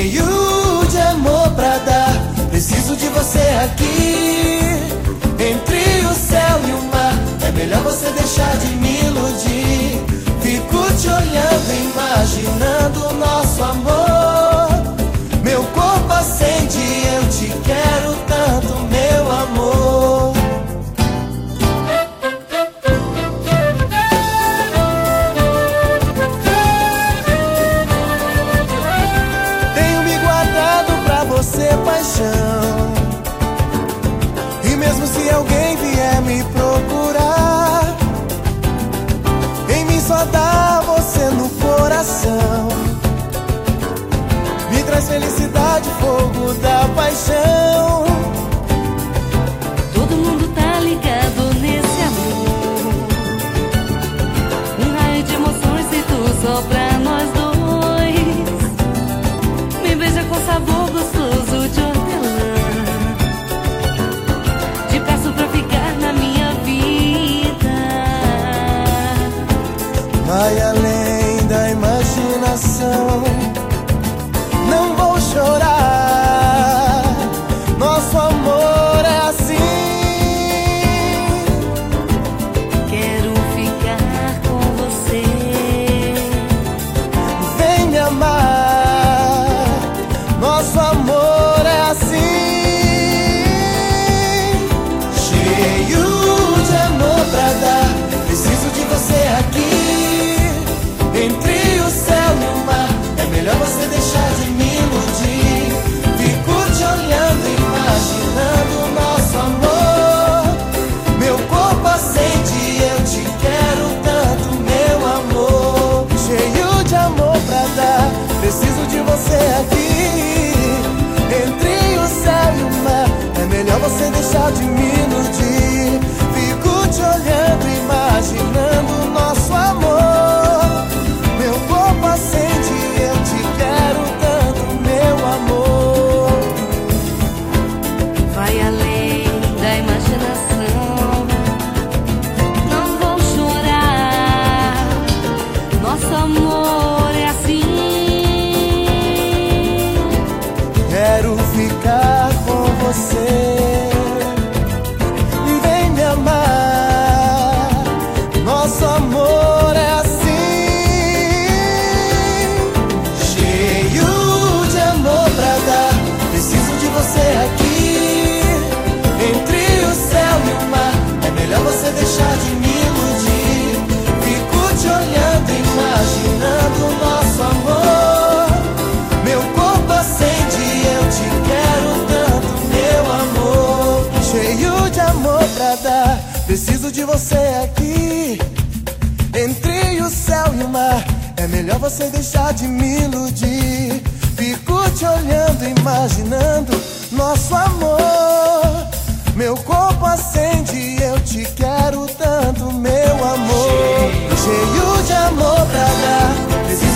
cheio de amor pra dar. Preciso de você aqui, entre o céu e o mar. É melhor você deixar de me iludir. Fico te olhando, imaginando o nosso amor. Meu corpo acende, eu te quero tanto, meu amor. Tenho me guardado pra você, paixão. E mesmo se alguém vier me procurar, em mim só dá você no coração. Me traz felicidade, fogo da paixão. Todo mundo tá ligado nesse amor. Um raio de emoções feito só pra nós dois. Me beija com sabor gostoso de hortelã. Te peço pra ficar na minha vida. Vai além da imaginação. Não vou chorar, nosso amor é assim. Quero ficar com você. Vem me amar, nosso amor é assim. Cheio de amor pra dar. Preciso de você aqui, entre o céu e o mar. É melhor você deixar de me iludir. Fico te olhando, imaginando o nosso amor. Meu corpo acende, eu te quero tanto, meu amor. Cheio de amor pra dar. Preciso de você aqui, entre o céu e o mar. É melhor você deixar de me iludir. Fico te olhando, imaginando o nosso amor. Meu corpo acende, eu te quero tanto, meu amor. Vai além da imaginação. Não vou chorar, nosso amor é assim. Quero ficar com você. Vem me amar, nosso amor é assim. Cheio de amor pra dar. Preciso de você aqui, entre o céu e o mar. É melhor você deixar de me iludir. Fico te olhando, imaginando o nosso amor. Meu corpo acende, eu te quero tanto, meu amor. Cheio de amor pra dar. Preciso de você aqui, entre o céu e o mar. É melhor você deixar de me iludir. Fico te olhando, imaginando nosso amor. Meu corpo acende, eu te quero tanto, meu amor. Cheio de amor pra dar.